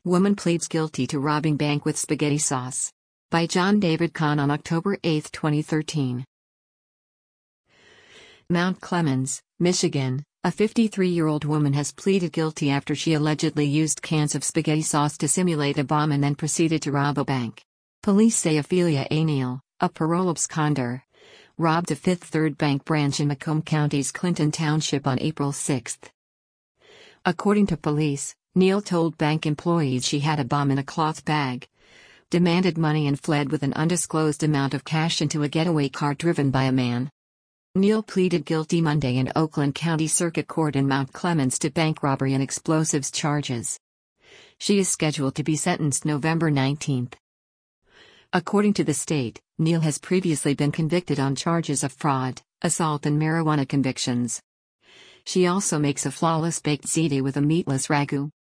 Woman pleads guilty to robbing bank with spaghetti sauce. By John David Kahn on October 8, 2013. Mount Clemens, Michigan, a 53-year-old woman has pleaded guilty after she allegedly used cans of spaghetti sauce to simulate a bomb and then proceeded to rob a bank. Police say Ophelia A. Neal, a parole absconder, robbed a Fifth Third Bank branch in Macomb County's Clinton Township on April 6. According to police, Neal told bank employees she had a bomb in a cloth bag, demanded money and fled with an undisclosed amount of cash into a getaway car driven by a man. Neal pleaded guilty Monday in Oakland County Circuit Court in Mount Clemens to bank robbery and explosives charges. She is scheduled to be sentenced November 19. According to the state, Neal has previously been convicted on charges of fraud, assault and marijuana convictions. She also makes a flawless baked ziti with a meatless ragu.